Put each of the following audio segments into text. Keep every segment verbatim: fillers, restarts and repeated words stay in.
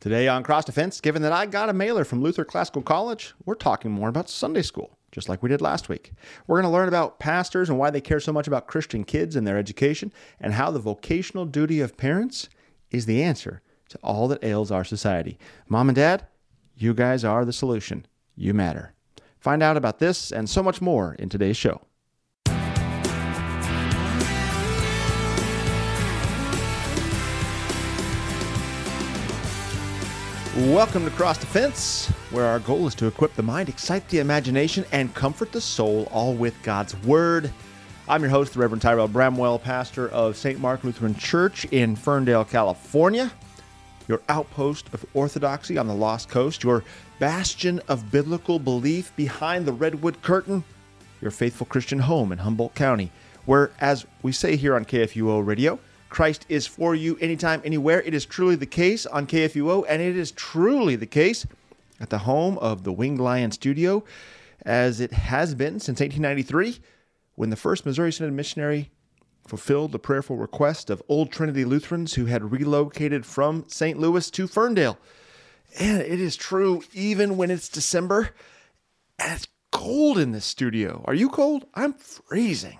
Today on Cross Defense, given that I got a mailer from Luther Classical College, we're talking more about Sunday school, just like we did last week. We're going to learn about pastors and why they care so much about Christian kids and their education, and how the vocational duty of parents is the answer to all that ails our society. Mom and Dad, you guys are the solution. You matter. Find out about this and so much more in today's show. Welcome to Cross Defense, where our goal is to equip the mind, excite the imagination, and comfort the soul, all with God's Word. I'm your host, the Reverend Tyrell Bramwell, pastor of Saint Mark Lutheran Church in Ferndale, California, your outpost of orthodoxy on the Lost Coast, your bastion of biblical belief behind the Redwood Curtain, your faithful Christian home in Humboldt County, where, as we say here on K F U O Radio, Christ is for you anytime, anywhere. It is truly the case on K F U O, and it is truly the case at the home of the Winged Lion Studio, as it has been since eighteen ninety-three, when the first Missouri Synod missionary fulfilled the prayerful request of Old Trinity Lutherans who had relocated from Saint Louis to Ferndale. And it is true even when it's December, and it's cold in this studio. Are you cold? I'm freezing.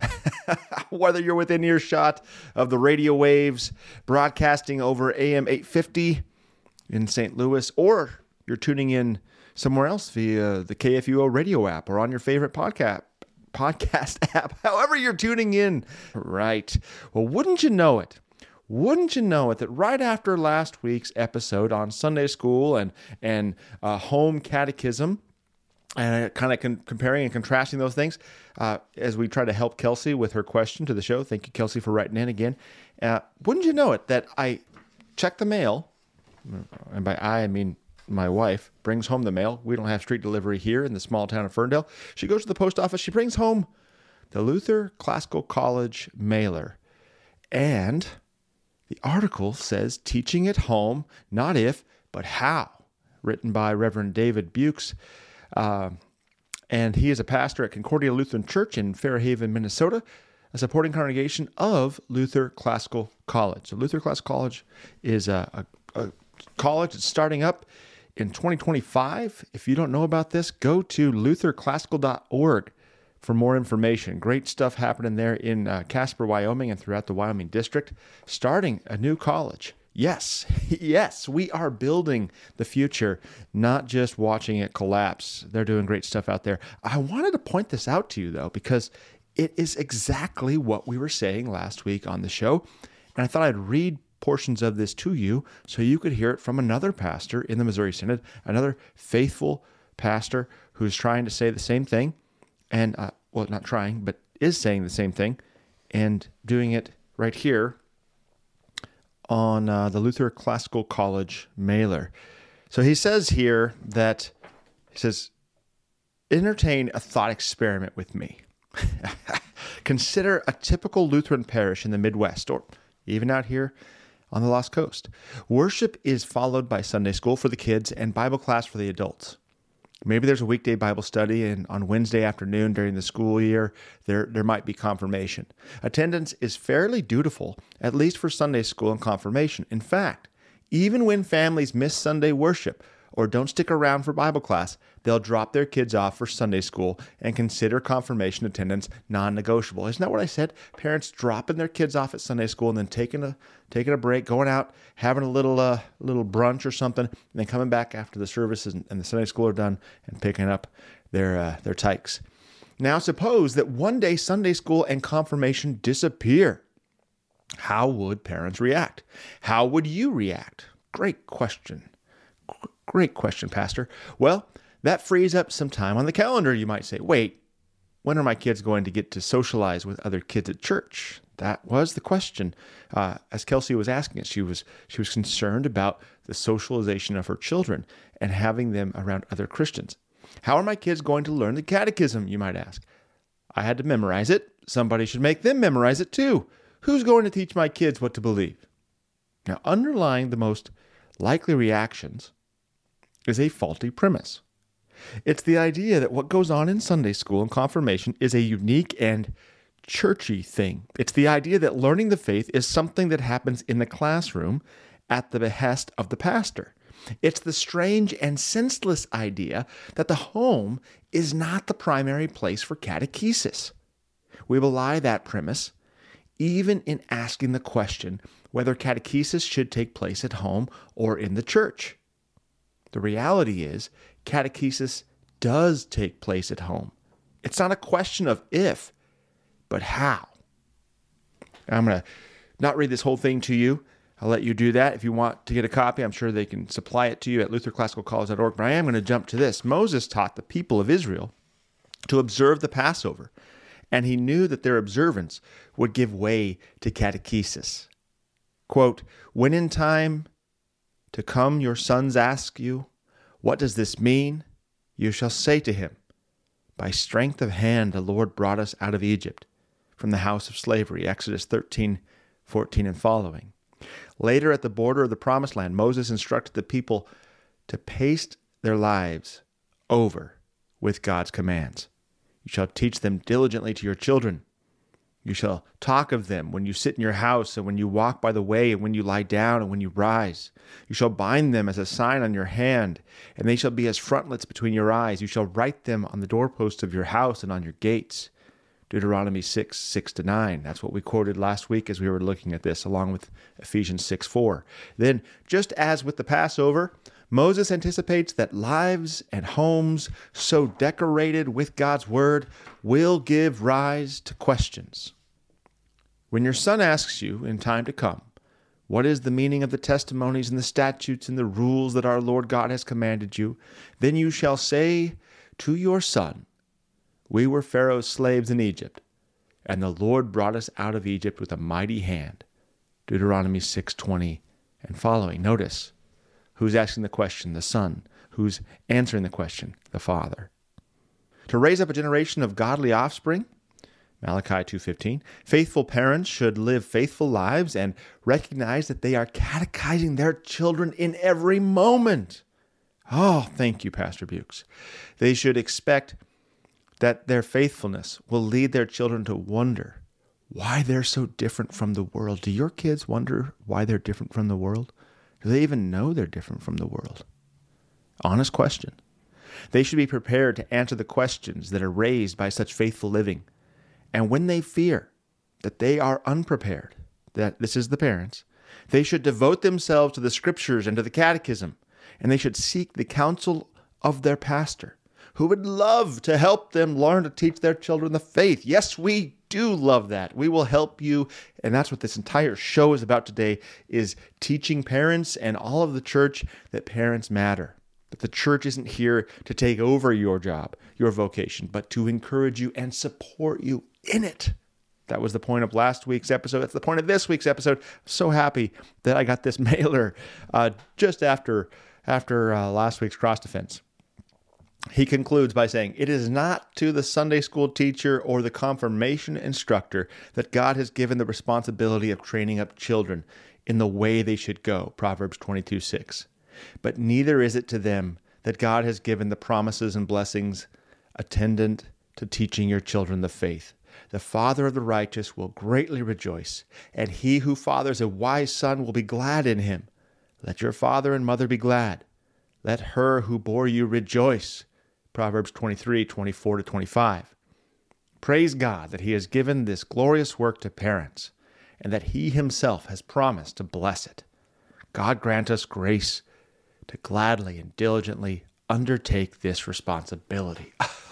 Whether you're within earshot of the radio waves broadcasting over A M eight fifty in Saint Louis, or you're tuning in somewhere else via the K F U O radio app or on your favorite podcast podcast app, however you're tuning in, right? Well, wouldn't you know it? Wouldn't you know it that right after last week's episode on Sunday school and, and uh, home catechism, and kind of con- comparing and contrasting those things uh, as we try to help Kelsey with her question to the show. Thank you, Kelsey, for writing in again. Uh, wouldn't you know it that I check the mail, and by I, I mean my wife brings home the mail. We don't have street delivery here in the small town of Ferndale. She goes to the post office. She brings home the Luther Classical College mailer. And the article says, Teaching at Home, Not If, But How, written by Reverend David Bukes. Uh, and he is a pastor at Concordia Lutheran Church in Fairhaven, Minnesota, a supporting congregation of Luther Classical College. So Luther Classical College is a, a, a college that's starting up in twenty twenty-five. If you don't know about this, go to luther classical dot org for more information. Great stuff happening there in uh, Casper, Wyoming, and throughout the Wyoming district. Starting a new college. Yes, yes, we are building the future, not just watching it collapse. They're doing great stuff out there. I wanted to point this out to you, though, because it is exactly what we were saying last week on the show. And I thought I'd read portions of this to you so you could hear it from another pastor in the Missouri Synod, another faithful pastor who's trying to say the same thing, and, uh, well, not trying, but is saying the same thing, and doing it right here on uh, the Luther Classical College mailer. So he says here that, he says, entertain a thought experiment with me. Consider a typical Lutheran parish in the Midwest, or even out here on the Lost Coast. Worship is followed by Sunday school for the kids and Bible class for the adults. Maybe there's a weekday Bible study, and on Wednesday afternoon during the school year, there, there might be confirmation. Attendance is fairly dutiful, at least for Sunday school and confirmation. In fact, even when families miss Sunday worship or don't stick around for Bible class, they'll drop their kids off for Sunday school and consider confirmation attendance non-negotiable. Isn't that what I said? Parents dropping their kids off at Sunday school and then taking a taking a break, going out, having a little uh, little brunch or something, and then coming back after the services and, and the Sunday school are done and picking up their uh, their tykes. Now, suppose that one day Sunday school and confirmation disappear. How would parents react? How would you react? Great question. Great question, Pastor. Well, that frees up some time on the calendar, you might say. Wait, when are my kids going to get to socialize with other kids at church? That was the question. Uh, as Kelsey was asking it, she was she was concerned about the socialization of her children and having them around other Christians. How are my kids going to learn the catechism, you might ask? I had to memorize it. Somebody should make them memorize it too. Who's going to teach my kids what to believe? Now, underlying the most likely reactions is a faulty premise. It's the idea that what goes on in Sunday school and confirmation is a unique and churchy thing. It's the idea that learning the faith is something that happens in the classroom at the behest of the pastor. It's the strange and senseless idea that the home is not the primary place for catechesis. We belie that premise, even in asking the question whether catechesis should take place at home or in the church. The reality is, catechesis does take place at home. It's not a question of if, but how. I'm going to not read this whole thing to you. I'll let you do that. If you want to get a copy, I'm sure they can supply it to you at luther classical college dot org. But I am going to jump to this. Moses taught the people of Israel to observe the Passover, and he knew that their observance would give way to catechesis. Quote, "When in time to come your sons ask you, 'What does this mean?' you shall say to him, 'By strength of hand the Lord brought us out of Egypt, from the house of slavery,' Exodus thirteen, fourteen and following. Later, at the border of the Promised Land, Moses instructed the people to paste their lives over with God's commands. You shall teach them diligently to your children. You shall talk of them when you sit in your house and when you walk by the way and when you lie down and when you rise. You shall bind them as a sign on your hand, and they shall be as frontlets between your eyes. You shall write them on the doorposts of your house and on your gates." Deuteronomy six, six to nine. That's what we quoted last week as we were looking at this, along with Ephesians six, four. Then, just as with the Passover, Moses anticipates that lives and homes so decorated with God's word will give rise to questions. When your son asks you in time to come, "What is the meaning of the testimonies and the statutes and the rules that our Lord God has commanded you?" then you shall say to your son, "We were Pharaoh's slaves in Egypt, and the Lord brought us out of Egypt with a mighty hand." Deuteronomy six, twenty and following. Notice, who's asking the question? The son. Who's answering the question? The father. To raise up a generation of godly offspring, Malachi two fifteen, faithful parents should live faithful lives and recognize that they are catechizing their children in every moment. Oh, thank you, Pastor Bukes. They should expect that their faithfulness will lead their children to wonder why they're so different from the world. Do your kids wonder why they're different from the world? Do they even know they're different from the world? Honest question. They should be prepared to answer the questions that are raised by such faithful living. And when they fear that they are unprepared, that this is the parents, they should devote themselves to the scriptures and to the catechism, and they should seek the counsel of their pastor, who would love to help them learn to teach their children the faith. Yes, we do love that. We will help you. And that's what this entire show is about today, is teaching parents and all of the church that parents matter. That the church isn't here to take over your job, your vocation, but to encourage you and support you in it. That was the point of last week's episode. That's the point of this week's episode. I'm so happy that I got this mailer uh, just after, after uh, last week's Cross Defense. He concludes by saying, "It is not to the Sunday school teacher or the confirmation instructor that God has given the responsibility of training up children in the way they should go," Proverbs twenty-two, six. "But neither is it to them that God has given the promises and blessings attendant to teaching your children the faith. The father of the righteous will greatly rejoice, and he who fathers a wise son will be glad in him. Let your father and mother be glad. Let her who bore you rejoice." Proverbs twenty-three, twenty-four to twenty-five. Praise God that he has given this glorious work to parents, and that he himself has promised to bless it. God grant us grace to gladly and diligently undertake this responsibility.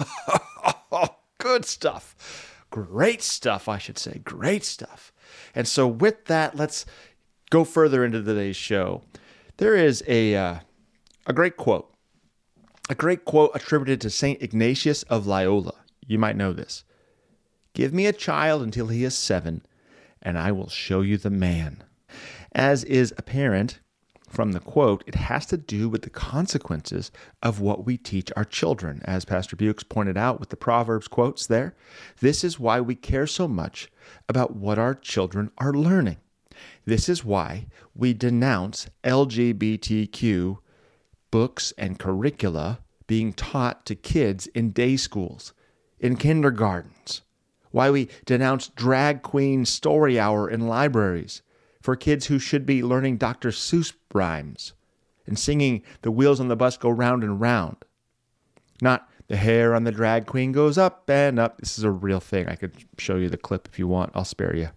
Good stuff. Great stuff, I should say. Great stuff. And so with that, let's go further into today's show. There is a, uh, a great quote. A great quote attributed to Saint Ignatius of Loyola. You might know this. "Give me a child until he is seven, and I will show you the man." As is apparent from the quote, it has to do with the consequences of what we teach our children. As Pastor Bukes pointed out with the Proverbs quotes there, this is why we care so much about what our children are learning. This is why we denounce L G B T Q books and curricula being taught to kids in day schools, in kindergartens, why we denounce drag queen story hour in libraries for kids who should be learning Doctor Seuss rhymes, and singing the wheels on the bus go round and round. Not the hair on the drag queen goes up and up. This is a real thing. I could show you the clip if you want. I'll spare you.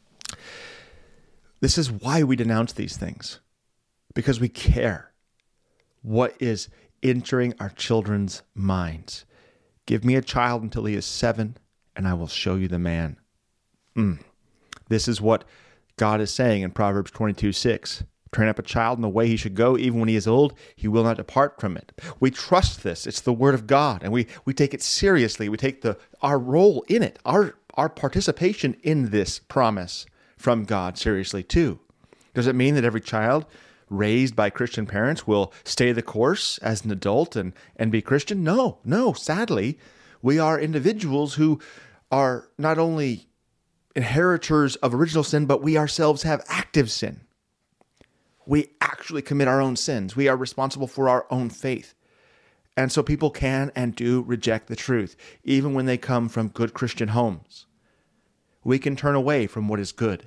This is why we denounce these things. Because we care what is entering our children's minds. Give me a child until he is seven, and I will show you the man. Mm. This is what God is saying in Proverbs twenty-two six. Train up a child in the way he should go, even when he is old, he will not depart from it. We trust this. It's the word of God, and we, we take it seriously. We take the our role in it, our, our participation in this promise from God seriously too. Does it mean that every child raised by Christian parents will stay the course as an adult and, and be Christian? No, no, sadly, we are individuals who are not only inheritors of original sin, but we ourselves have active sin. We actually commit our own sins. We are responsible for our own faith. And so people can and do reject the truth, even when they come from good Christian homes. We can turn away from what is good.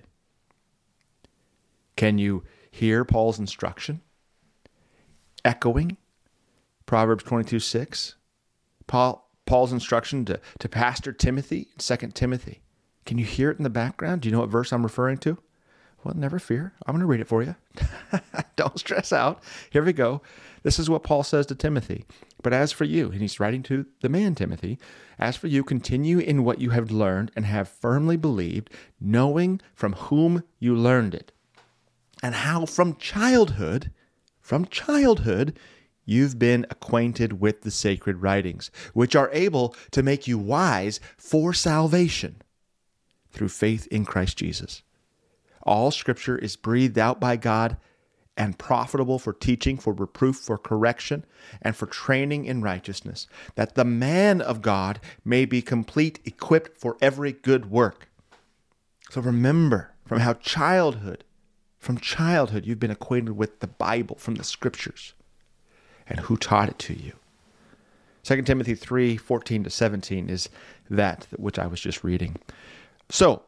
Can you hear Paul's instruction echoing Proverbs twenty-two six? Paul, Paul's instruction to, to Pastor Timothy in Second Timothy. Can you hear it in the background? Do you know what verse I'm referring to? Well, never fear. I'm going to read it for you. Don't stress out. Here we go. This is what Paul says to Timothy. But as for you, and he's writing to the man Timothy, as for you, continue in what you have learned and have firmly believed, knowing from whom you learned it, and how from childhood, from childhood, you've been acquainted with the sacred writings, which are able to make you wise for salvation through faith in Christ Jesus. All Scripture is breathed out by God and profitable for teaching, for reproof, for correction, and for training in righteousness, that the man of God may be complete, equipped for every good work. So remember, from how childhood, from childhood, you've been acquainted with the Bible, from the Scriptures, and who taught it to you. Second Timothy three fourteen to seventeen is that which I was just reading. So,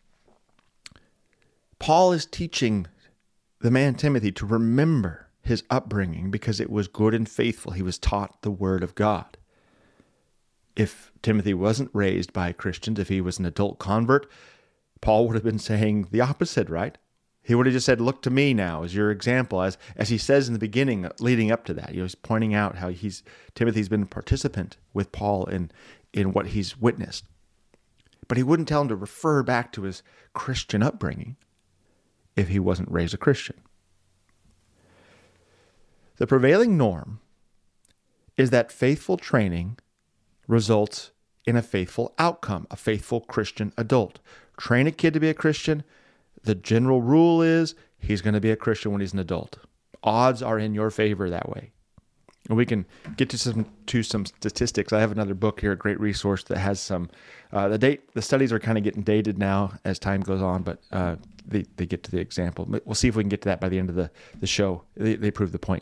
Paul is teaching the man Timothy to remember his upbringing because it was good and faithful. He was taught the Word of God. If Timothy wasn't raised by Christians, if he was an adult convert, Paul would have been saying the opposite, right? He would have just said, look to me now as your example, as as he says in the beginning, leading up to that. He was pointing out how he's Timothy's been a participant with Paul in, in what he's witnessed. But he wouldn't tell him to refer back to his Christian upbringing if he wasn't raised a Christian. The prevailing norm is that faithful training results in a faithful outcome, a faithful Christian adult. Train a kid to be a Christian. The general rule is he's going to be a Christian when he's an adult. Odds are in your favor that way. And we can get to some to some statistics. I have another book here, a great resource that has some. Uh, the date, the studies are kind of getting dated now as time goes on, but uh, they they get to the example. We'll see if we can get to that by the end of the the show. They they prove the point.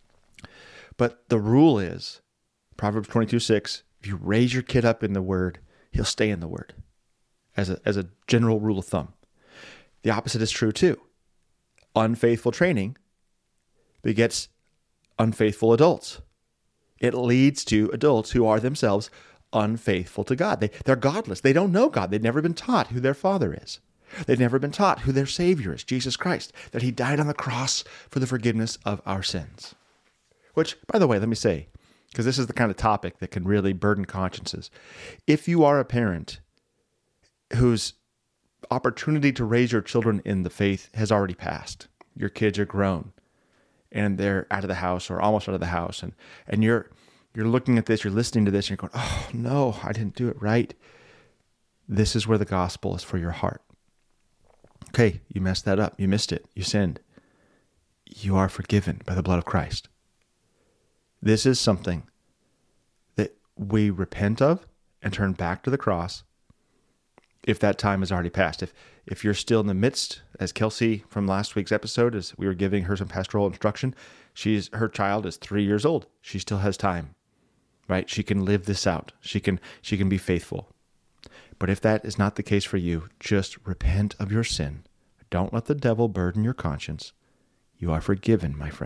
But the rule is Proverbs twenty-two six. If you raise your kid up in the Word, he'll stay in the Word. As a as a general rule of thumb. The opposite is true too. Unfaithful training begets unfaithful adults. It leads to adults who are themselves unfaithful to God. They, they're godless. They don't know God. They've never been taught who their Father is. They've never been taught who their Savior is, Jesus Christ, that He died on the cross for the forgiveness of our sins. Which, by the way, let me say, because this is the kind of topic that can really burden consciences. If you are a parent whose opportunity to raise your children in the faith has already passed, your kids are grown, and they're out of the house or almost out of the house, and, and you're you're looking at this, you're listening to this, and you're going, oh, no, I didn't do it right. This is where the gospel is for your heart. Okay, you messed that up. You missed it. You sinned. You are forgiven by the blood of Christ. This is something that we repent of and turn back to the cross if that time has already passed. If if you're still in the midst, as Kelsey from last week's episode, as we were giving her some pastoral instruction, she's her child is three years old. She still has time, right? She can live this out. She can she can be faithful. But if that is not the case for you, just repent of your sin. Don't let the devil burden your conscience. You are forgiven, my friend.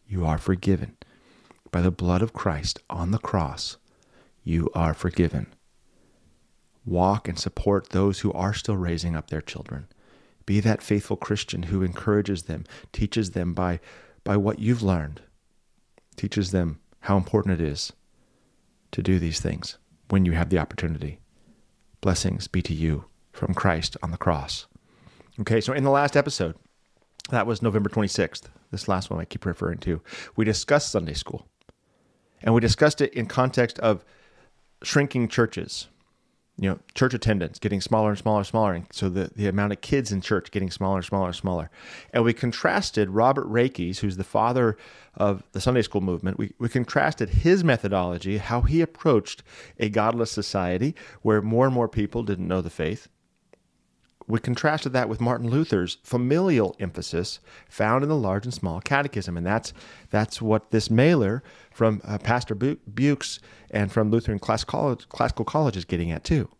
You are forgiven. By the blood of Christ on the cross, you are forgiven. Walk and support those who are still raising up their children. Be that faithful Christian who encourages them, teaches them by, by what you've learned, teaches them how important it is to do these things when you have the opportunity. Blessings be to you from Christ on the cross. Okay, so in the last episode, that was November twenty-sixth, this last one I keep referring to, we discussed Sunday school. And we discussed it in context of shrinking churches, you know, church attendance getting smaller and smaller and smaller. And so the, the amount of kids in church getting smaller and smaller and smaller. And we contrasted Robert Rakes, who's the father of the Sunday school movement. We, we contrasted his methodology, how he approached a godless society where more and more people didn't know the faith. We contrasted that with Martin Luther's familial emphasis found in the large and small catechism. And that's that's what this mailer from uh, Pastor Bu- Bukes and from Lutheran Class College, Classical College is getting at too.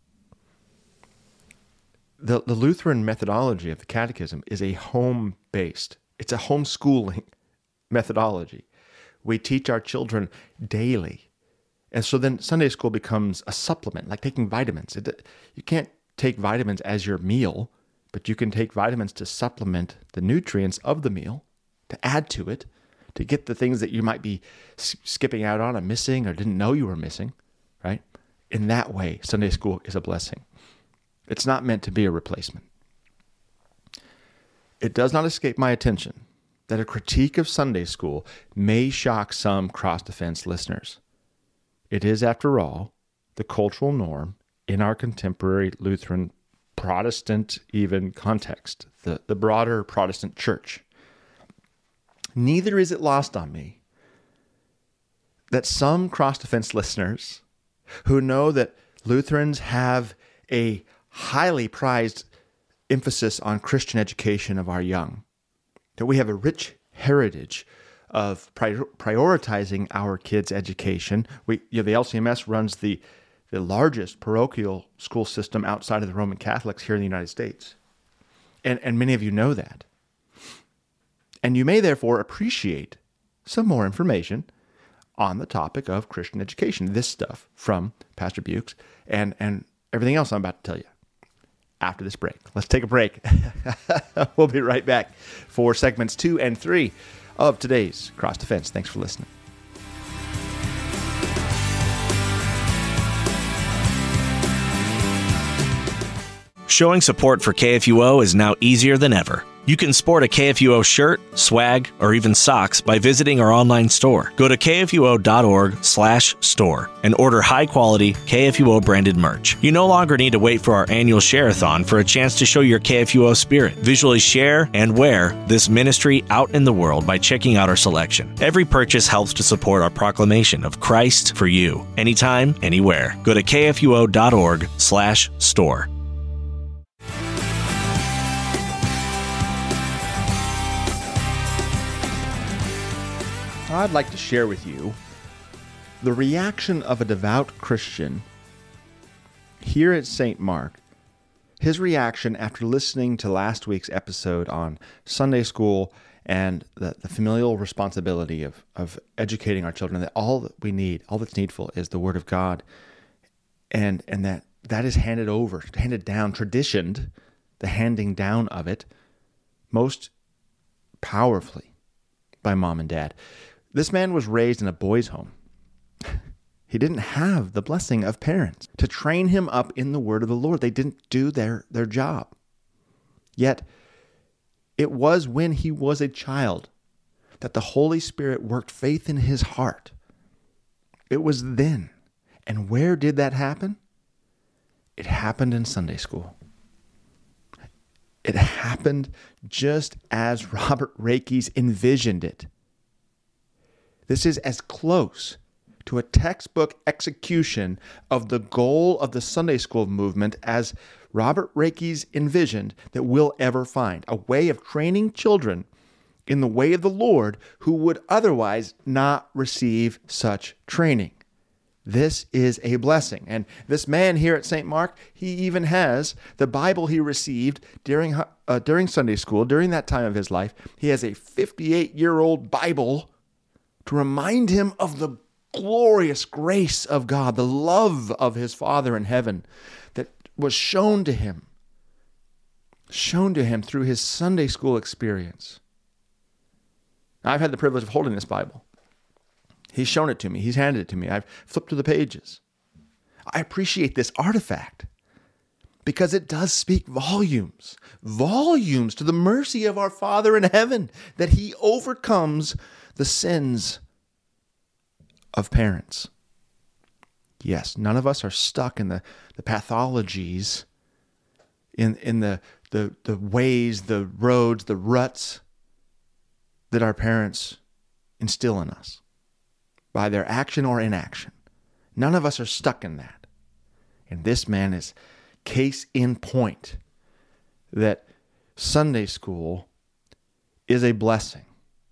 The, the Lutheran methodology of the catechism is a home-based, it's a homeschooling methodology. We teach our children daily. And so then Sunday school becomes a supplement, like taking vitamins. It, you can't take vitamins as your meal, but you can take vitamins to supplement the nutrients of the meal, to add to it, to get the things that you might be s- skipping out on or missing or didn't know you were missing, right? In that way, Sunday school is a blessing. It's not meant to be a replacement. It does not escape my attention that a critique of Sunday school may shock some cross-defense listeners. It is, after all, the cultural norm in our contemporary Lutheran, Protestant even context, the, the broader Protestant church. Neither is it lost on me that some cross-defense listeners who know that Lutherans have a highly prized emphasis on Christian education of our young, that we have a rich heritage of prior- prioritizing our kids' education. We, you know, the L C M S runs the the largest parochial school system outside of the Roman Catholics here in the United States. And, and many of you know that. And you may therefore appreciate some more information on the topic of Christian education, this stuff from Pastor Bukes and, and everything else I'm about to tell you after this break. Let's take a break. We'll be right back for segments two and three of today's Cross Defense. Thanks for listening. Showing support for K F U O is now easier than ever. You can sport a K F U O shirt, swag, or even socks by visiting our online store. Go to k f u o dot org slash store and order high-quality K F U O branded merch. You no longer need to wait for our annual share-a-thon for a chance to show your K F U O spirit. Visually share and wear this ministry out in the world by checking out our selection. Every purchase helps to support our proclamation of Christ for you, anytime, anywhere. Go to k f u o dot org slash store. I'd like to share with you the reaction of a devout Christian here at Saint Mark. His reaction after listening to last week's episode on Sunday school and the, the familial responsibility of, of educating our children, that all that we need, all that's needful is the Word of God, and, and that that is handed over, handed down, traditioned, the handing down of it most powerfully by mom and dad. This man was raised in a boys' home. He didn't have the blessing of parents to train him up in the word of the Lord. They didn't do their, their job. Yet, it was when he was a child that the Holy Spirit worked faith in his heart. It was then. And where did that happen? It happened in Sunday school. It happened just as Robert Rakes envisioned it. This is as close to a textbook execution of the goal of the Sunday school movement as Robert Rakes envisioned that we'll ever find. A way of training children in the way of the Lord who would otherwise not receive such training. This is a blessing. And this man here at Saint Mark, he even has the Bible he received during uh, during Sunday school, during that time of his life. He has a fifty-eight-year-old Bible to remind him of the glorious grace of God, the love of his Father in heaven that was shown to him, shown to him through his Sunday school experience. I've had the privilege of holding this Bible. He's shown it to me. He's handed it to me. I've flipped through the pages. I appreciate this artifact because it does speak volumes, volumes to the mercy of our Father in heaven, that he overcomes the sins of parents. Yes, none of us are stuck in the, the pathologies, in, in the, the, the ways, the roads, the ruts that our parents instill in us by their action or inaction. None of us are stuck in that. And this man is case in point that Sunday school is a blessing.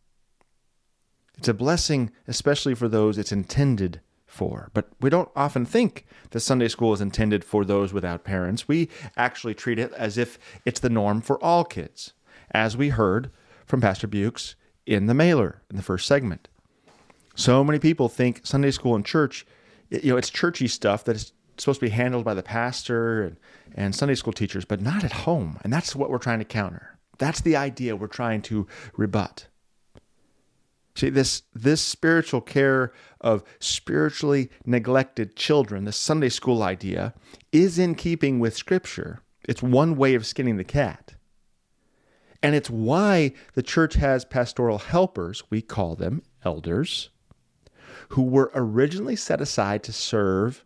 It's a blessing, especially for those it's intended for. But we don't often think that Sunday school is intended for those without parents. We actually treat it as if it's the norm for all kids, as we heard from Pastor Bukes in the mailer in the first segment. So many people think Sunday school and church, you know, it's churchy stuff that is supposed to be handled by the pastor and, and Sunday school teachers, but not at home. And that's what we're trying to counter. That's the idea we're trying to rebut. See, this, this spiritual care of spiritually neglected children, the Sunday school idea, is in keeping with Scripture. It's one way of skinning the cat. And it's why the church has pastoral helpers, we call them elders, who were originally set aside to serve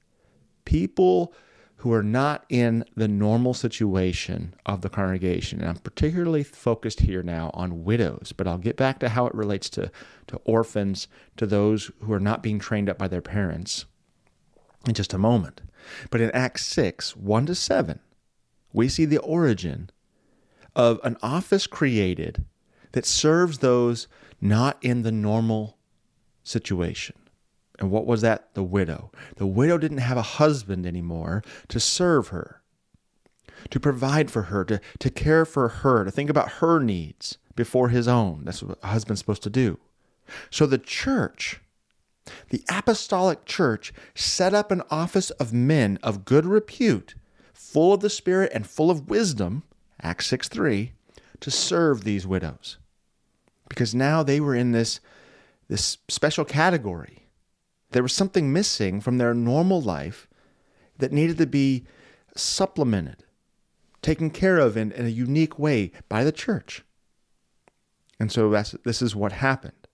people who are not in the normal situation of the congregation. And I'm particularly focused here now on widows, but I'll get back to how it relates to, to orphans, to those who are not being trained up by their parents in just a moment. But in Acts six, one to seven, we see the origin of an office created that serves those not in the normal situation. And what was that? The widow. The widow didn't have a husband anymore to serve her, to provide for her, to, to care for her, to think about her needs before his own. That's what a husband's supposed to do. So the church, the apostolic church, set up an office of men of good repute, full of the Spirit and full of wisdom, Acts six three, to serve these widows. Because now they were in this, this special category. There was something missing from their normal life that needed to be supplemented, taken care of in, in a unique way by the church. And so that's, this is what happened.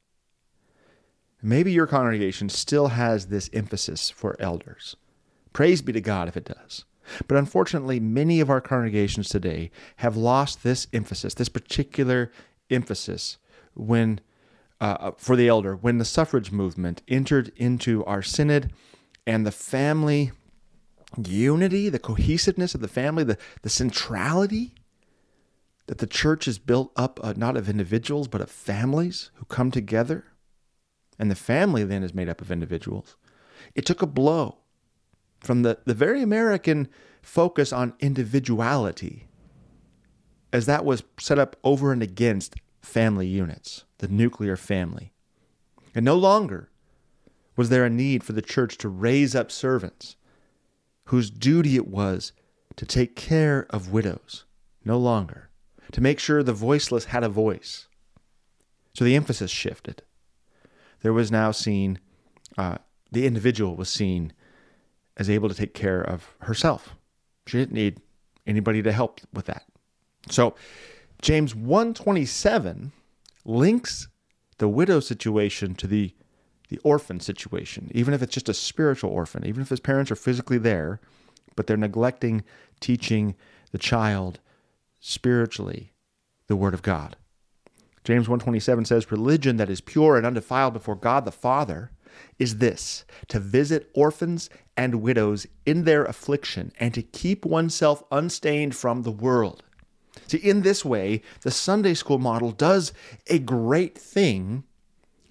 Maybe your congregation still has this emphasis for elders. Praise be to God if it does. But unfortunately, many of our congregations today have lost this emphasis, this particular emphasis when uh, for the elder, when the suffrage movement entered into our synod, and the family unity, the cohesiveness of the family, the, the centrality that the church is built up uh, not of individuals, but of families who come together. And the family then is made up of individuals. It took a blow from the, the very American focus on individuality, as that was set up over and against family units, the nuclear family. And no longer was there a need for the church to raise up servants whose duty it was to take care of widows. No longer. To make sure the voiceless had a voice. So the emphasis shifted. There was now seen, uh, the individual was seen as able to take care of herself. She didn't need anybody to help with that. So James one twenty-seven links the widow situation to the, the orphan situation, even if it's just a spiritual orphan, even if his parents are physically there, but they're neglecting teaching the child spiritually the Word of God. James one twenty-seven says, "Religion that is pure and undefiled before God the Father is this, to visit orphans and widows in their affliction and to keep oneself unstained from the world." See, in this way, the Sunday school model does a great thing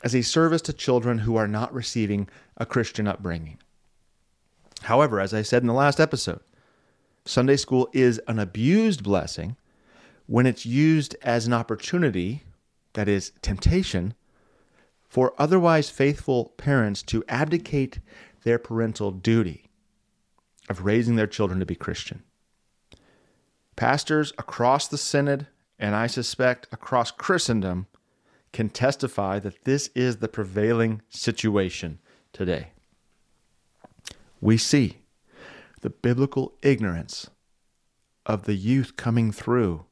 as a service to children who are not receiving a Christian upbringing. However, as I said in the last episode, Sunday school is an abused blessing when it's used as an opportunity, that is, temptation, for otherwise faithful parents to abdicate their parental duty of raising their children to be Christian. Pastors across the synod, and I suspect across Christendom, can testify that this is the prevailing situation today. We see the biblical ignorance of the youth coming through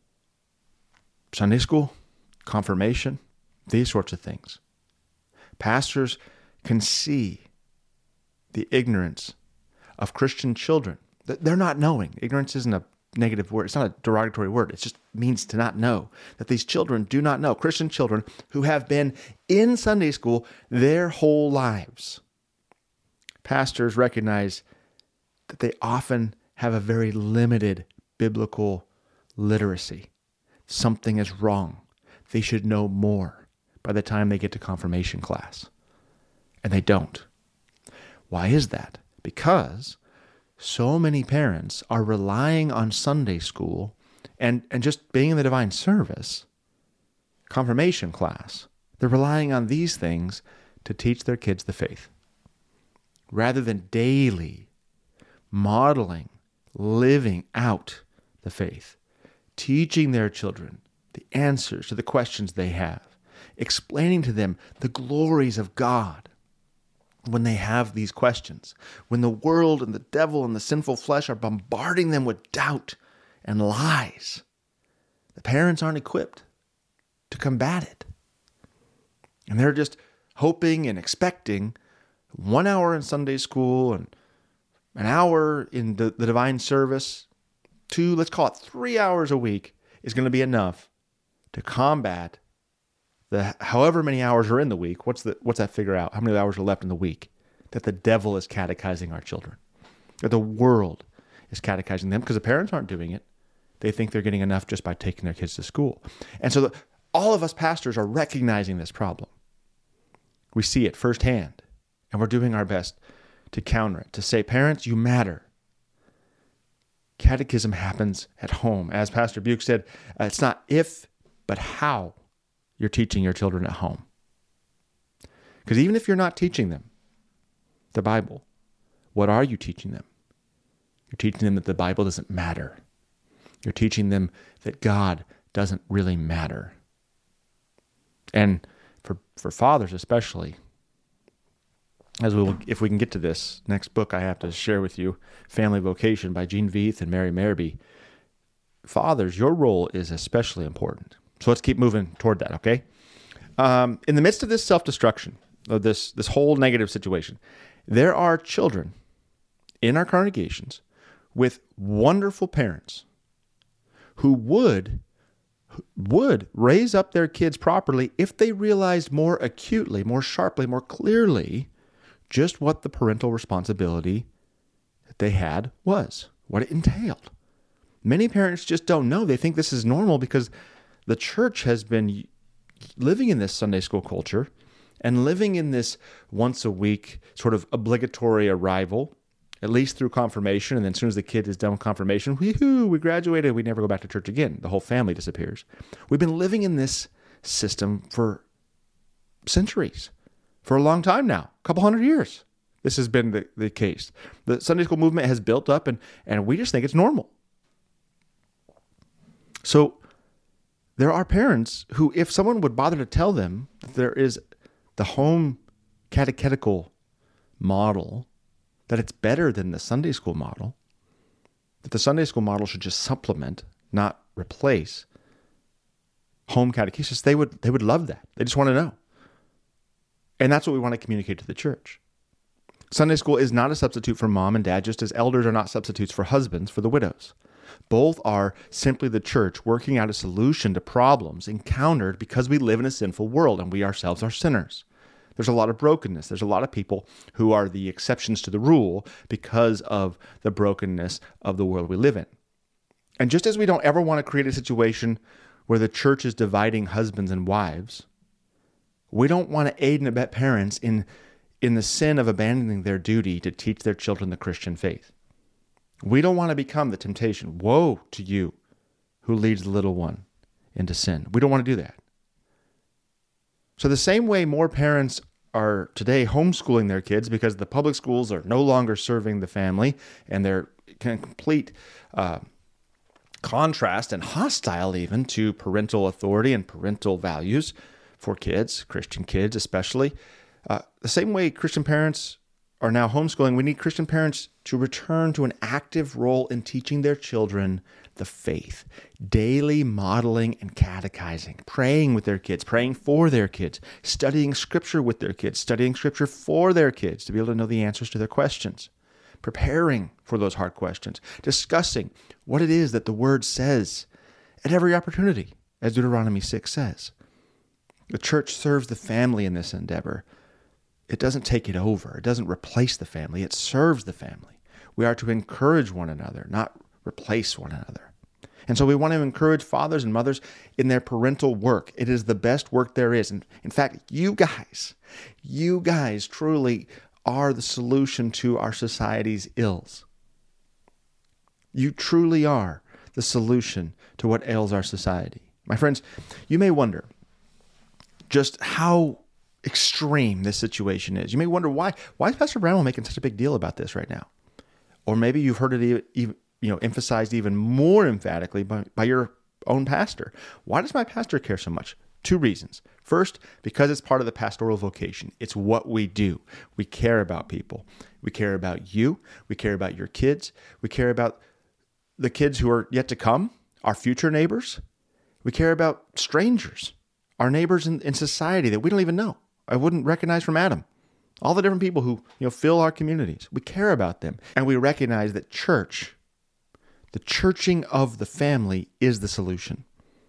Sunday school, confirmation, these sorts of things. Pastors can see the ignorance of Christian children. They're not knowing. Ignorance isn't a negative word. It's not a derogatory word. It just means to not know. That these children do not know. Christian children who have been in Sunday school their whole lives. Pastors recognize that they often have a very limited biblical literacy. Something is wrong. They should know more by the time they get to confirmation class. And they don't. Why is that? Because so many parents are relying on Sunday school and, and just being in the divine service, confirmation class. They're relying on these things to teach their kids the faith, rather than daily modeling, living out the faith, teaching their children the answers to the questions they have, explaining to them the glories of God when they have these questions, when the world and the devil and the sinful flesh are bombarding them with doubt and lies. The parents aren't equipped to combat it. And they're just hoping and expecting one hour in Sunday school and an hour in the, the divine service, two, let's call it three hours a week, is going to be enough to combat the however many hours are in the week. What's the what's that figure out? How many hours are left in the week that the devil is catechizing our children? That the world is catechizing them because the parents aren't doing it. They think they're getting enough just by taking their kids to school. And so the, all of us pastors are recognizing this problem. We see it firsthand, and we're doing our best to counter it, to say, parents, you matter. Catechism happens at home. As Pastor Buke said, uh, it's not if, but how you're teaching your children at home. Because even if you're not teaching them the Bible, what are you teaching them? You're teaching them that the Bible doesn't matter. You're teaching them that God doesn't really matter. And for, for fathers especially, as we will, if we can get to this next book I have to share with you, Family Vocation by Gene Veith and Mary Merby, fathers, your role is especially important. So let's keep moving toward that, okay? Um, in the midst of this self-destruction, of this, this whole negative situation, there are children in our congregations with wonderful parents who would, would raise up their kids properly if they realized more acutely, more sharply, more clearly just what the parental responsibility that they had was, what it entailed. Many parents just don't know. They think this is normal because the church has been living in this Sunday school culture and living in this once a week sort of obligatory arrival, at least through confirmation. And then as soon as the kid is done with confirmation, whoo, we graduated, we never go back to church again. The whole family disappears. We've been living in this system for centuries, for a long time now, a couple hundred years. This has been the, the case. The Sunday school movement has built up and, and we just think it's normal. So there are parents who, if someone would bother to tell them that there is the home catechetical model, that it's better than the Sunday school model, that the Sunday school model should just supplement, not replace home catechesis, they would they would love that. They just want to know. And that's what we want to communicate to the church. Sunday school is not a substitute for mom and dad, just as elders are not substitutes for husbands for the widows. Both are simply the church working out a solution to problems encountered because we live in a sinful world and we ourselves are sinners. There's a lot of brokenness. There's a lot of people who are the exceptions to the rule because of the brokenness of the world we live in. And just as we don't ever want to create a situation where the church is dividing husbands and wives, We don't want to aid and abet parents in, in the sin of abandoning their duty to teach their children the Christian faith. We don't want to become the temptation. Woe to you who leads the little one into sin. We don't want to do that. So the same way more parents are today homeschooling their kids because the public schools are no longer serving the family and they're in complete uh, contrast and hostile even to parental authority and parental values for kids, Christian kids especially. Uh, the same way Christian parents are now homeschooling, we need Christian parents to return to an active role in teaching their children the faith, daily modeling and catechizing, praying with their kids, praying for their kids, studying Scripture with their kids, studying Scripture for their kids to be able to know the answers to their questions, preparing for those hard questions, discussing what it is that the Word says at every opportunity, as Deuteronomy six says. The church serves the family in this endeavor. It doesn't take it over. It doesn't replace the family. It serves the family. We are to encourage one another, not replace one another. And so we want to encourage fathers and mothers in their parental work. It is the best work there is. And in fact, you guys, you guys truly are the solution to our society's ills. You truly are the solution to what ails our society. My friends, you may wonder just how extreme this situation is. You may wonder why why is Pastor Bramwell making such a big deal about this right now? Or maybe you've heard it even, you know, emphasized even more emphatically by, by your own pastor. Why does my pastor care so much? Two reasons. First, because it's part of the pastoral vocation. It's what we do. We care about people. We care about you. We care about your kids. We care about the kids who are yet to come, our future neighbors. We care about strangers, our neighbors in, in society that we don't even know. I wouldn't recognize from Adam. All the different people who, you know, fill our communities. We care about them. And we recognize that church, the churching of the family, is the solution.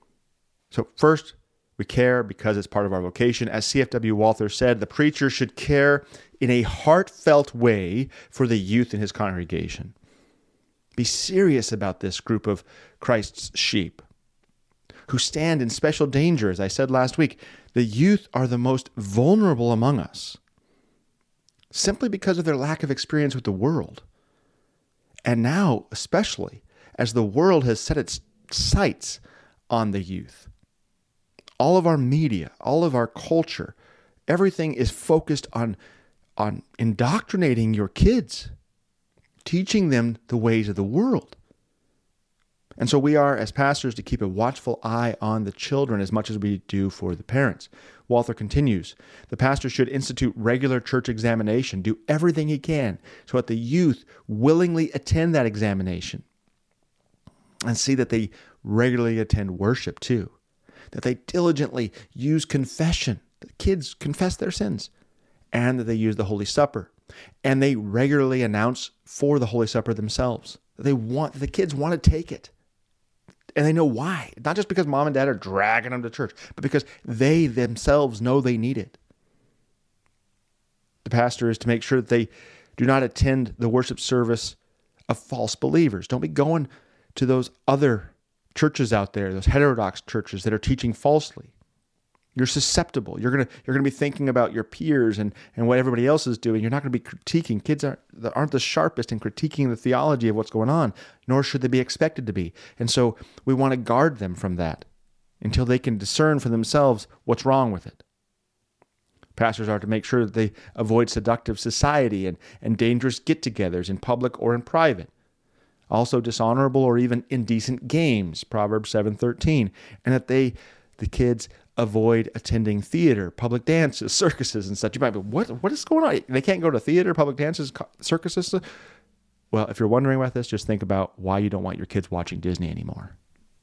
So first, we care because it's part of our vocation. As C F W Walther said, the preacher should care in a heartfelt way for the youth in his congregation. Be serious about this group of Christ's sheep who stand in special danger. As I said last week, the youth are the most vulnerable among us simply because of their lack of experience with the world. And now, especially, as the world has set its sights on the youth. All of our media, all of our culture, everything is focused on, on indoctrinating your kids, teaching them the ways of the world. And so we are, as pastors, to keep a watchful eye on the children as much as we do for the parents. Walther continues, the pastor should institute regular church examination, do everything he can so that the youth willingly attend that examination and see that they regularly attend worship too, that they diligently use confession, the kids confess their sins, and that they use the Holy Supper, and they regularly announce for the Holy Supper themselves. They want, the kids want to take it. And they know why. Not just because mom and dad are dragging them to church, but because they themselves know they need it. The pastor is to make sure that they do not attend the worship service of false believers. Don't be going to those other churches out there, those heterodox churches that are teaching falsely. You're susceptible. You're gonna you're gonna be thinking about your peers and, and what everybody else is doing. You're not gonna be critiquing. Kids aren't aren't the sharpest in critiquing the theology of what's going on, nor should they be expected to be. And so we want to guard them from that until they can discern for themselves what's wrong with it. Pastors are to make sure that they avoid seductive society and, and dangerous get-togethers in public or in private. Also dishonorable or even indecent games, Proverbs seven thirteen, and that they, the kids, avoid attending theater, public dances, circuses, and such. You might be, what, what is going on? They can't go to theater, public dances, circuses? Well, if you're wondering about this, just think about why you don't want your kids watching Disney anymore.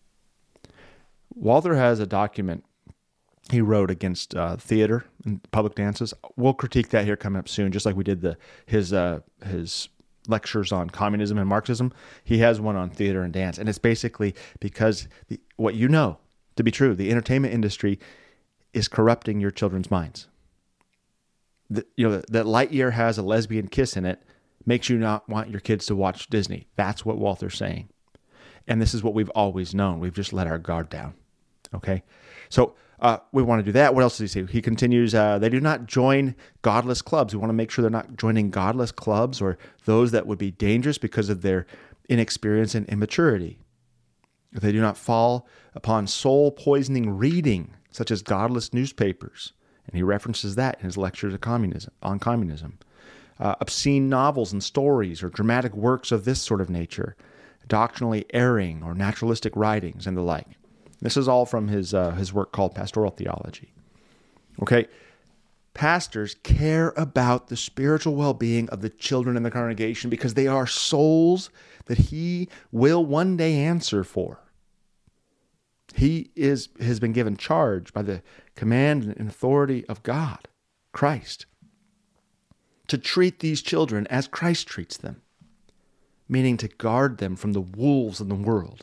Walther has a document he wrote against uh, theater and public dances. We'll critique that here coming up soon, just like we did the his uh, his lectures on communism and Marxism. He has one on theater and dance, and it's basically because the, what you know to be true, the entertainment industry is corrupting your children's minds. The, you know, that Lightyear has a lesbian kiss in it makes you not want your kids to watch Disney. That's what Walther's saying. And this is what we've always known. We've just let our guard down. Okay? So Uh, we want to do that. What else does he say? He continues, uh, they do not join godless clubs. We want to make sure they're not joining godless clubs or those that would be dangerous because of their inexperience and immaturity. They do not fall upon soul-poisoning reading, such as godless newspapers. And he references that in his lectures on communism. On communism. Uh, obscene novels and stories or dramatic works of this sort of nature, doctrinally erring or naturalistic writings and the like. This is all from his uh, his work called Pastoral Theology. Okay, pastors care about the spiritual well-being of the children in the congregation because they are souls that he will one day answer for. He is has been given charge by the command and authority of God, Christ, to treat these children as Christ treats them, meaning to guard them from the wolves of the world.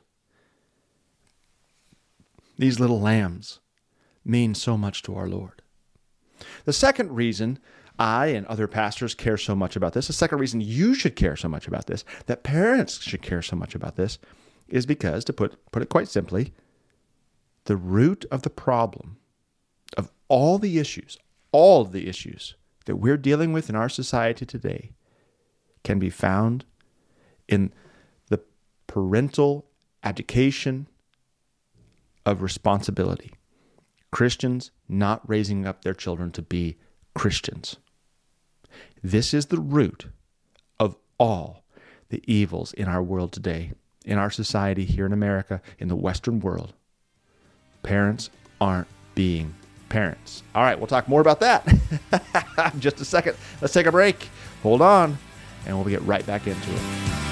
These little lambs mean so much to our Lord. The second reason I and other pastors care so much about this, the second reason you should care so much about this, that parents should care so much about this, is because, to put, put it quite simply, the root of the problem of all the issues, all of the issues that we're dealing with in our society today can be found in the parental abdication of responsibility. Christians not raising up their children to be Christians. This is the root of all the evils in our world today, in our society here in America, in the Western world. Parents aren't being parents. All right, we'll talk more about that in just a second. Let's take a break. Hold on, and we'll get right back into it.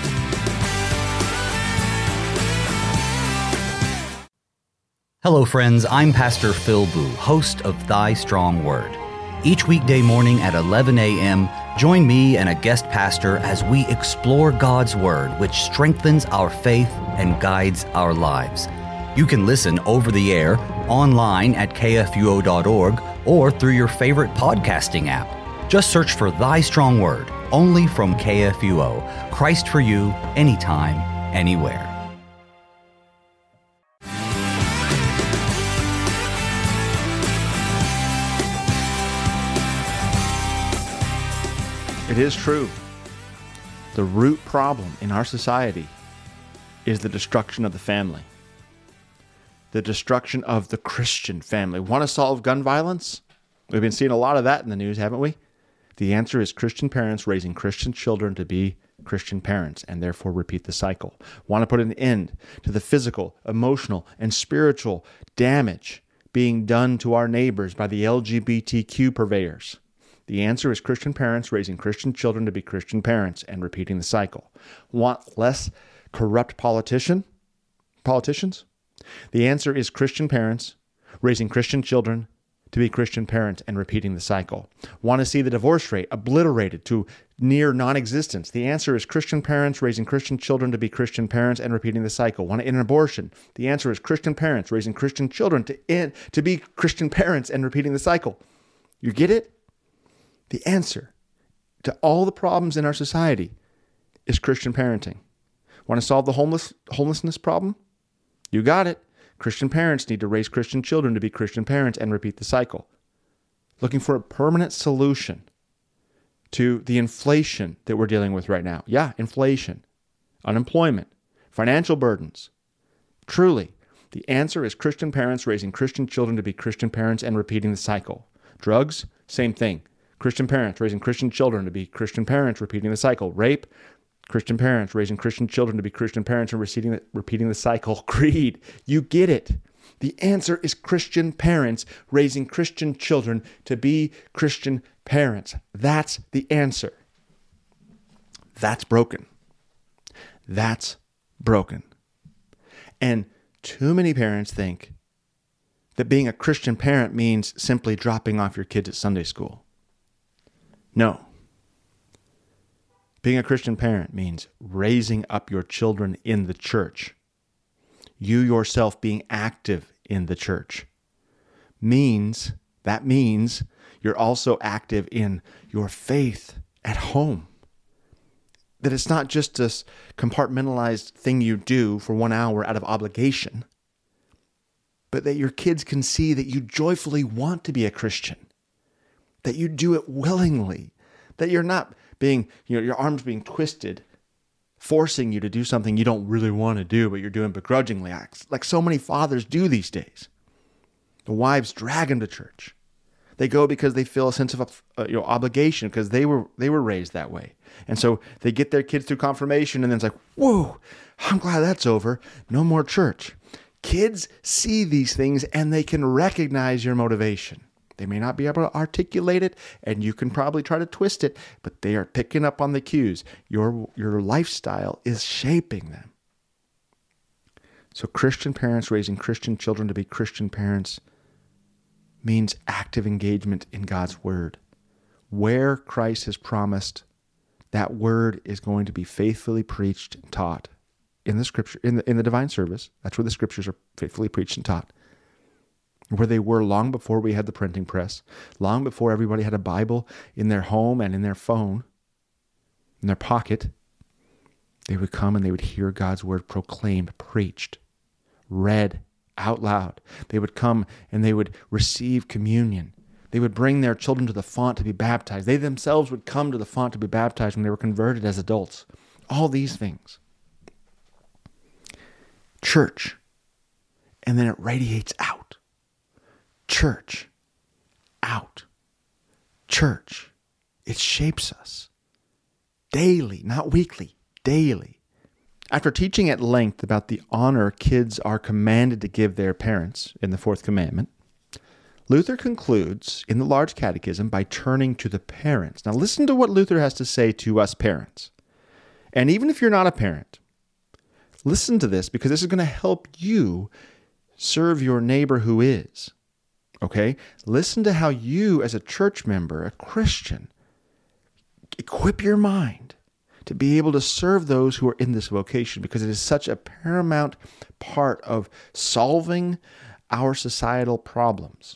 Hello, friends. I'm Pastor Phil Boo, host of Thy Strong Word. Each weekday morning at eleven a.m., join me and a guest pastor as we explore God's Word, which strengthens our faith and guides our lives. You can listen over the air, online at k f u o dot org, or through your favorite podcasting app. Just search for Thy Strong Word, only from K F U O. Christ for you, anytime, anywhere. It is true. The root problem in our society is the destruction of the family. The destruction of the Christian family. Want to solve gun violence? We've been seeing a lot of that in the news, haven't we? The answer is Christian parents raising Christian children to be Christian parents and therefore repeat the cycle. Want to put an end to the physical, emotional, and spiritual damage being done to our neighbors by the L G B T Q purveyors? The answer is Christian parents raising Christian children to be Christian parents and repeating the cycle. Want less corrupt politician, politicians? The answer is Christian parents raising Christian children to be Christian parents and repeating the cycle. Want to see the divorce rate obliterated to near non-existence? The answer is Christian parents raising Christian children to be Christian parents and repeating the cycle. Want to end abortion? The answer is Christian parents raising Christian children to end, to be Christian parents and repeating the cycle. You get it? The answer to all the problems in our society is Christian parenting. Want to solve the homeless homelessness problem? You got it. Christian parents need to raise Christian children to be Christian parents and repeat the cycle. Looking for a permanent solution to the inflation that we're dealing with right now. Yeah, inflation, unemployment, financial burdens. Truly, the answer is Christian parents raising Christian children to be Christian parents and repeating the cycle. Drugs, same thing. Christian parents raising Christian children to be Christian parents, repeating the cycle. Rape, Christian parents raising Christian children to be Christian parents and repeating the, repeating the cycle. Greed, you get it. The answer is Christian parents raising Christian children to be Christian parents. That's the answer. That's broken. That's broken. And too many parents think that being a Christian parent means simply dropping off your kids at Sunday school. No. Being a Christian parent means raising up your children in the church. You yourself being active in the church. Means, that means you're also active in your faith at home. That it's not just this compartmentalized thing you do for one hour out of obligation. but that your kids can see that you joyfully want to be a Christian, that you do it willingly, that you're not being, you know, your arms being twisted, forcing you to do something you don't really want to do, but you're doing begrudgingly, like so many fathers do these days. The wives drag them to church. They go because they feel a sense of uh, you know obligation because they were they were raised that way. And so they get their kids through confirmation and then it's like, whoa, I'm glad that's over. No more church. Kids see these things and they can recognize your motivation. They may not be able to articulate it and you can probably try to twist it, but they are picking up on the cues. Your, your lifestyle is shaping them. So Christian parents raising Christian children to be Christian parents means active engagement in God's word. Where Christ has promised, that word is going to be faithfully preached and taught in the scripture, in the in the divine service. That's where the scriptures are faithfully preached and taught. Where they were long before we had the printing press, long before everybody had a Bible in their home and in their phone, in their pocket. They would come and they would hear God's word proclaimed, preached, read out loud. They would come and they would receive communion. They would bring their children to the font to be baptized. They themselves would come to the font to be baptized when they were converted as adults. All these things. Church. And then it radiates out. Church. Out. Church. It shapes us. Daily, not weekly, daily. After teaching at length about the honor kids are commanded to give their parents in the fourth commandment, Luther concludes in the Large Catechism by turning to the parents. Now listen to what Luther has to say to us parents. And even if you're not a parent, listen to this because this is going to help you serve your neighbor who is. Okay? Listen to how you as a church member, a Christian, equip your mind to be able to serve those who are in this vocation because it is such a paramount part of solving our societal problems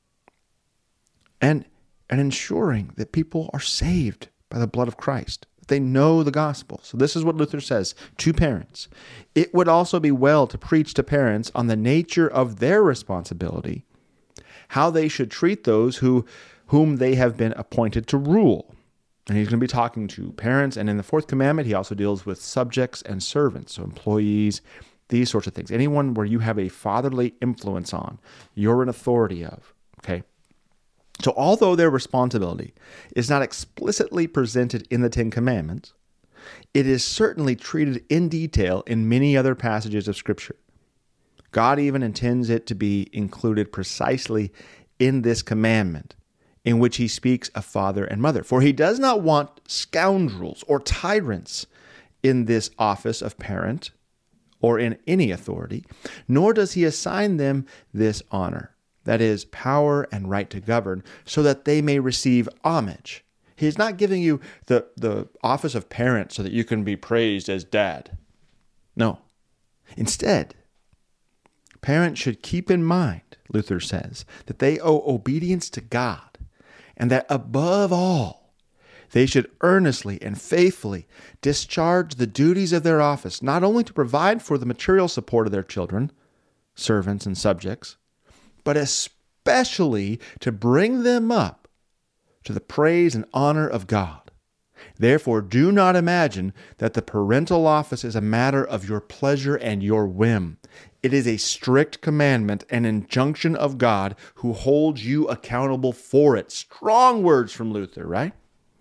and, and ensuring that people are saved by the blood of Christ, that they know the gospel. So this is what Luther says to parents. It would also be well to preach to parents on the nature of their responsibility, how they should treat those who whom they have been appointed to rule. And he's going to be talking to parents. And in the fourth commandment, he also deals with subjects and servants, so employees, these sorts of things. Anyone where you have a fatherly influence on, you're an authority of, okay? So although their responsibility is not explicitly presented in the Ten Commandments, it is certainly treated in detail in many other passages of Scripture. God even intends it to be included precisely in this commandment, in which he speaks of father and mother. For he does not want scoundrels or tyrants in this office of parent or in any authority, nor does he assign them this honor, that is, power and right to govern, so that they may receive homage. He's not giving you the, the office of parent so that you can be praised as dad. No. Instead, parents should keep in mind, Luther says, that they owe obedience to God, and that above all, they should earnestly and faithfully discharge the duties of their office, not only to provide for the material support of their children, servants and subjects, but especially to bring them up to the praise and honor of God. Therefore, do not imagine that the parental office is a matter of your pleasure and your whim. It is a strict commandment and injunction of God who holds you accountable for it. Strong words from Luther, right?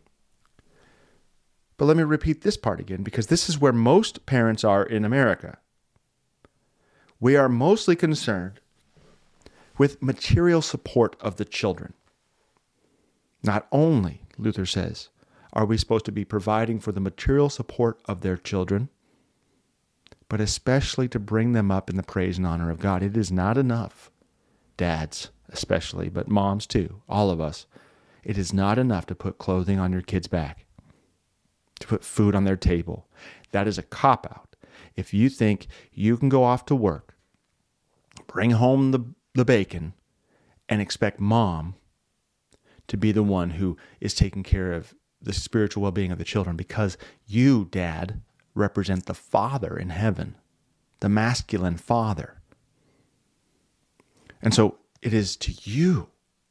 But let me repeat this part again, because this is where most parents are in America. We are mostly concerned with material support of the children. Not only, Luther says, are we supposed to be providing for the material support of their children, but especially to bring them up in the praise and honor of God. It is not enough, dads especially, but moms too, all of us. It is not enough to put clothing on your kids' back, to put food on their table. That is a cop-out. If you think you can go off to work, bring home the, the bacon, and expect mom to be the one who is taking care of the spiritual well-being of the children, because you, dad, represent the Father in heaven, the masculine Father. And so it is to you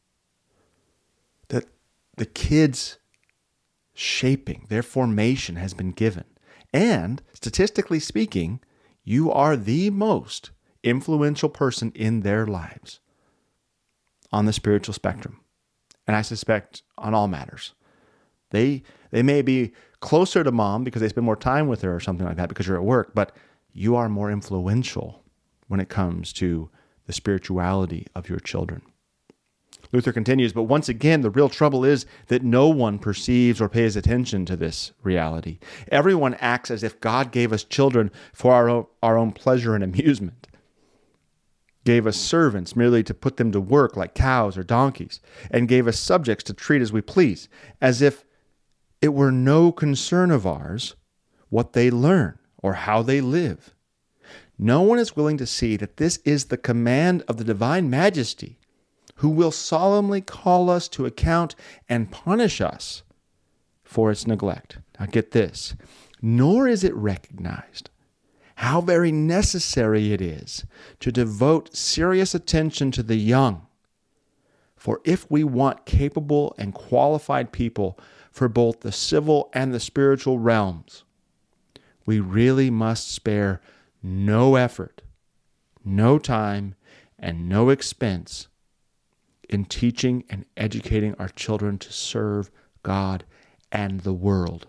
that the kids' shaping, their formation has been given. And statistically speaking, you are the most influential person in their lives on the spiritual spectrum. And I suspect on all matters. They they may be closer to mom because they spend more time with her or something like that because you're at work, but you are more influential when it comes to the spirituality of your children. Luther continues, but once again, the real trouble is that no one perceives or pays attention to this reality. Everyone acts as if God gave us children for our own, our own pleasure and amusement, gave us servants merely to put them to work like cows or donkeys, and gave us subjects to treat as we please, as if it were no concern of ours what they learn or how they live. No one is willing to see that this is the command of the divine majesty, who will solemnly call us to account and punish us for its neglect. Now get this, nor is it recognized how very necessary it is to devote serious attention to the young. For if we want capable and qualified people for both the civil and the spiritual realms, we really must spare no effort, no time, and no expense in teaching and educating our children to serve God and the world.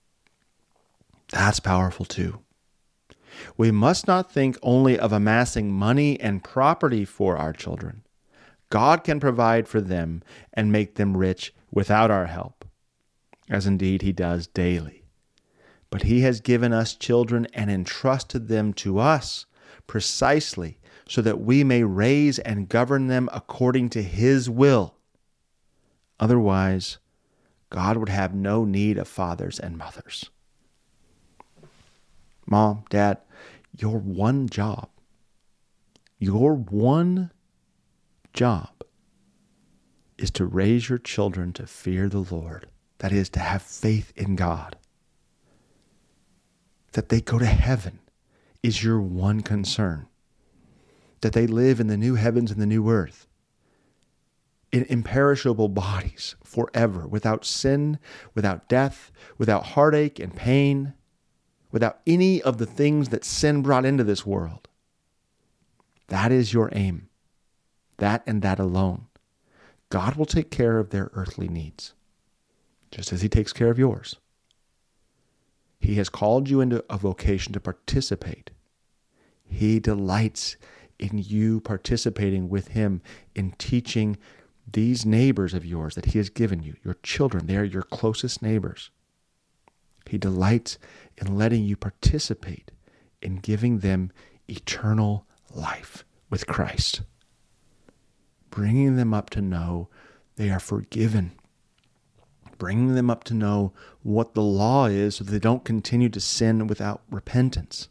That's powerful too. We must not think only of amassing money and property for our children. God can provide for them and make them rich without our help, as indeed He does daily. But He has given us children and entrusted them to us precisely so that we may raise and govern them according to His will. Otherwise, God would have no need of fathers and mothers. Mom, Dad, your one job, your one job is to raise your children to fear the Lord. That is, to have faith in God. That they go to heaven is your one concern. That they live in the new heavens and the new earth, in imperishable bodies forever, without sin, without death, without heartache and pain, without any of the things that sin brought into this world. That is your aim. That and that alone. God will take care of their earthly needs, just as He takes care of yours. He has called you into a vocation to participate. He delights in you participating with Him in teaching these neighbors of yours that He has given you, your children. They are your closest neighbors. He delights in letting you participate in giving them eternal life with Christ, bringing them up to know they are forgiven, bringing them up to know what the law is so that they don't continue to sin without repentance.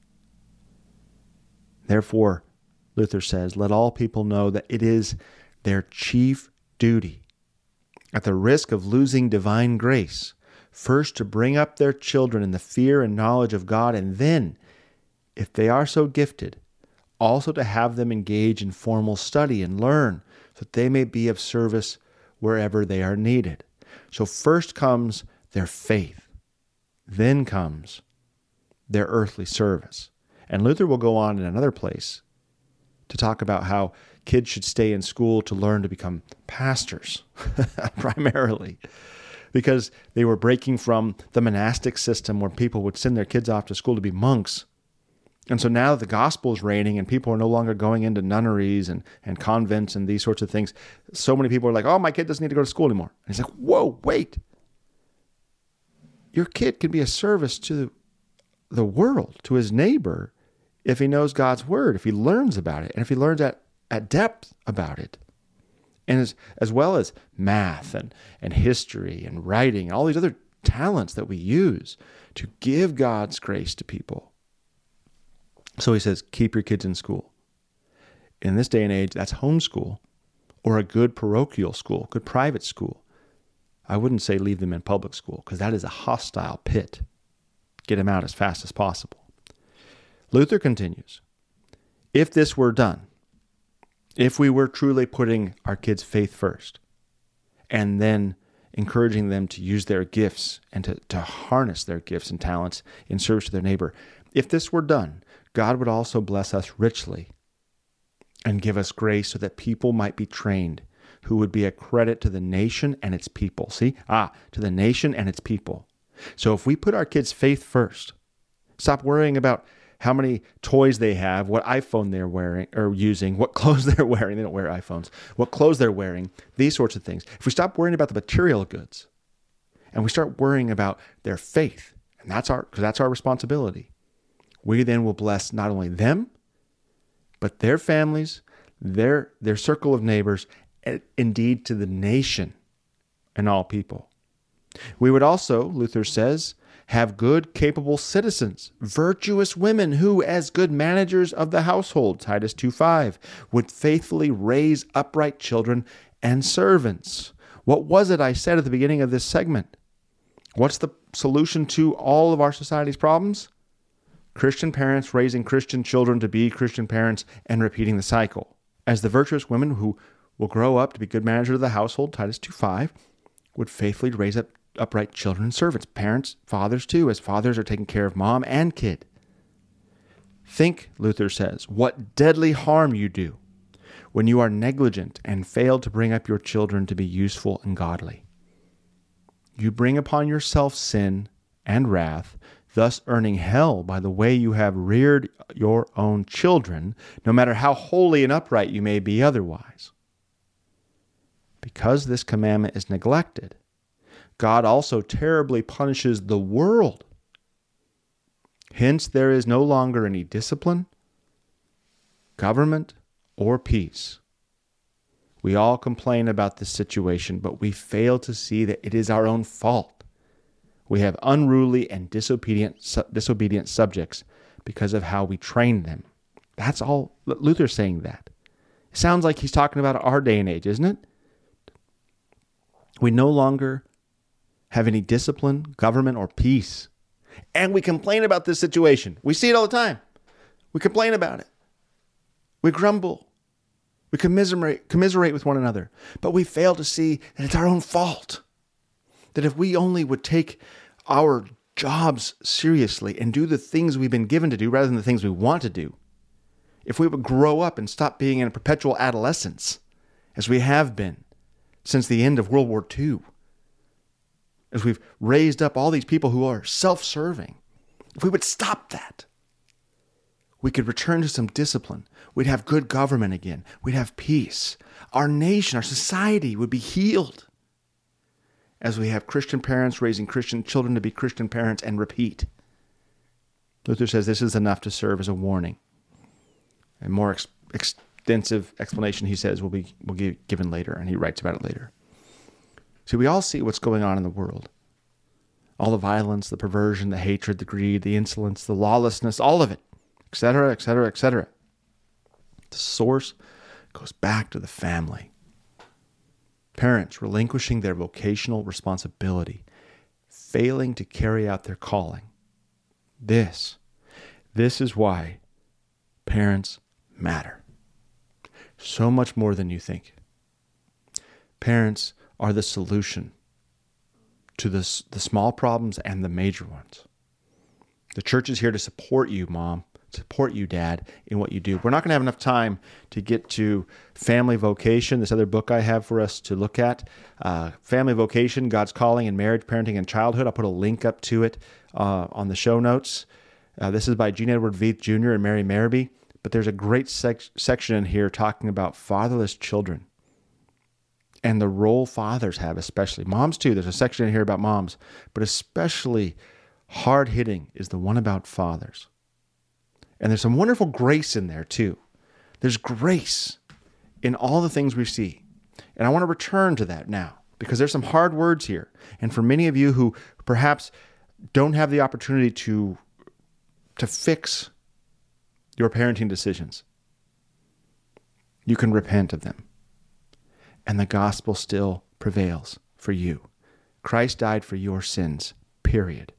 Therefore, Luther says, let all people know that it is their chief duty, at the risk of losing divine grace, first to bring up their children in the fear and knowledge of God, and then, if they are so gifted, also to have them engage in formal study and learn, so that they may be of service wherever they are needed. So first comes their faith, then comes their earthly service. And Luther will go on in another place to talk about how kids should stay in school to learn to become pastors, primarily, because they were breaking from the monastic system where people would send their kids off to school to be monks. And so now that the gospel is reigning and people are no longer going into nunneries and, and convents and these sorts of things, so many people are like, oh, my kid doesn't need to go to school anymore. And he's like, whoa, wait. Your kid can be a service to the world, to his neighbor, if he knows God's word, if he learns about it, and if he learns at, at depth about it. And as, as well as math and, and history and writing and all these other talents that we use to give God's grace to people. So he says, keep your kids in school. In this day and age, that's homeschool or a good parochial school, good private school. I wouldn't say leave them in public school because that is a hostile pit. Get them out as fast as possible. Luther continues, if this were done, if we were truly putting our kids' faith first and then encouraging them to use their gifts and to, to harness their gifts and talents in service to their neighbor, if this were done, God would also bless us richly and give us grace so that people might be trained who would be a credit to the nation and its people. See? Ah, to the nation and its people. So if we put our kids' faith first, stop worrying about how many toys they have, what iPhone they're wearing or using, what clothes they're wearing. They don't wear iPhones. What clothes they're wearing, these sorts of things. If we stop worrying about the material goods and we start worrying about their faith, and that's our, because that's our responsibility, we then will bless not only them, but their families, their, their circle of neighbors, and indeed to the nation and all people. We would also, Luther says, have good, capable citizens, virtuous women who, as good managers of the household, Titus two five, would faithfully raise upright children and servants. What was it I said at the beginning of this segment? What's the solution to all of our society's problems? Christian parents raising Christian children to be Christian parents and repeating the cycle. As the virtuous women who will grow up to be good managers of the household, Titus two five, would faithfully raise up upright children and servants, parents, fathers too, as fathers are taking care of mom and kid. Think, Luther says, what deadly harm you do when you are negligent and fail to bring up your children to be useful and godly. You bring upon yourself sin and wrath, thus earning hell by the way you have reared your own children, no matter how holy and upright you may be otherwise. Because this commandment is neglected, God also terribly punishes the world. Hence, there is no longer any discipline, government, or peace. We all complain about this situation, but we fail to see that it is our own fault. We have unruly and disobedient, disobedient subjects because of how we train them. That's all Luther's saying that. It sounds like he's talking about our day and age, isn't it? We no longer have any discipline, government, or peace. And we complain about this situation. We see it all the time. We complain about it. We grumble. We commiserate, commiserate with one another. But we fail to see that it's our own fault. That if we only would take our jobs seriously and do the things we've been given to do rather than the things we want to do, if we would grow up and stop being in a perpetual adolescence, as we have been since the end of World War Two, as we've raised up all these people who are self-serving, if we would stop that, we could return to some discipline. We'd have good government again. We'd have peace. Our nation, our society would be healed as we have Christian parents raising Christian children to be Christian parents and repeat. Luther says this is enough to serve as a warning. A more ex- extensive explanation, he says, will be will be given later, and he writes about it later. See, we all see what's going on in the world. All the violence, the perversion, the hatred, the greed, the insolence, the lawlessness, all of it, et cetera, et cetera, et cetera. The source goes back to the family. Parents relinquishing their vocational responsibility, failing to carry out their calling. This, this is why parents matter. So much more than you think. Parents are the solution to this, the small problems and the major ones. The church is here to support you, Mom, support you, Dad, in what you do. We're not going to have enough time to get to Family Vocation, this other book I have for us to look at. Uh, Family Vocation, God's Calling in Marriage, Parenting, and Childhood. I'll put a link up to it uh, on the show notes. Uh, this is by Gene Edward Veith Junior and Mary Marabee. But there's a great sec- section in here talking about fatherless children and the role fathers have, especially. Moms too. There's a section in here about moms, but especially hard-hitting is the one about fathers. And there's some wonderful grace in there too. There's grace in all the things we see. And I want to return to that now because there's some hard words here. And for many of you who perhaps don't have the opportunity to, to fix your parenting decisions, you can repent of them. And the gospel still prevails for you. Christ died for your sins, period.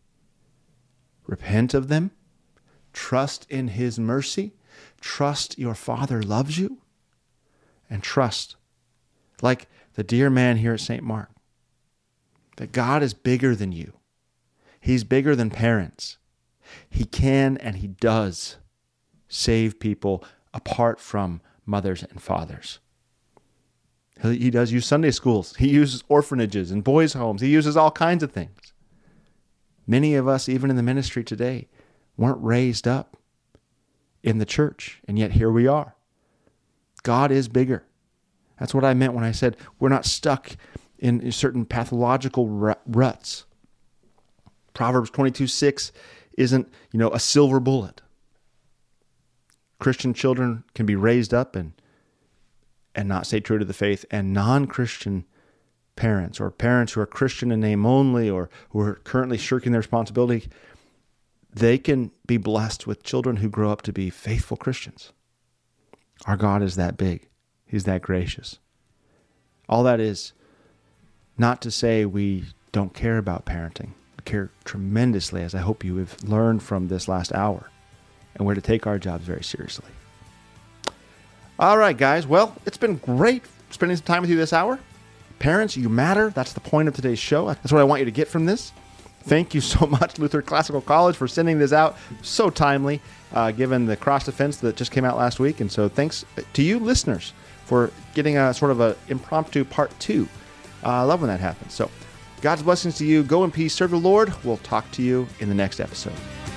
Repent of them. Trust in his mercy. Trust your Father loves you. and trust, like the dear man here at Saint Mark, that God is bigger than you. He's bigger than parents. He can and he does save people apart from mothers and fathers. He does use Sunday schools. He uses orphanages and boys' homes. He uses all kinds of things. Many of us, even in the ministry today, weren't raised up in the church, and yet here we are. God is bigger. That's what I meant when I said we're not stuck in certain pathological ruts. Proverbs twenty-two six isn't, you know, a silver bullet. Christian children can be raised up and and not stay true to the faith, and non-Christian parents or parents who are Christian in name only or who are currently shirking their responsibility, they can be blessed with children who grow up to be faithful Christians. Our God is that big. He's that gracious. All that is not to say we don't care about parenting. We care tremendously, as I hope you have learned from this last hour, and we're to take our jobs very seriously. All right, guys. Well, it's been great spending some time with you this hour. Parents, you matter. That's the point of today's show. That's what I want you to get from this. Thank you so much, Luther Classical College, for sending this out so timely, uh, given the cross defense that just came out last week. And so thanks to you listeners for getting a sort of an impromptu part two. Uh, I love when that happens. So God's blessings to you. Go in peace. Serve the Lord. We'll talk to you in the next episode.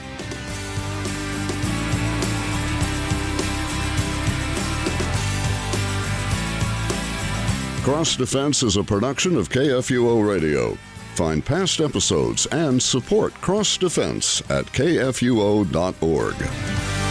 Cross Defense is a production of K F U O Radio. Find past episodes and support Cross Defense at K F U O dot org.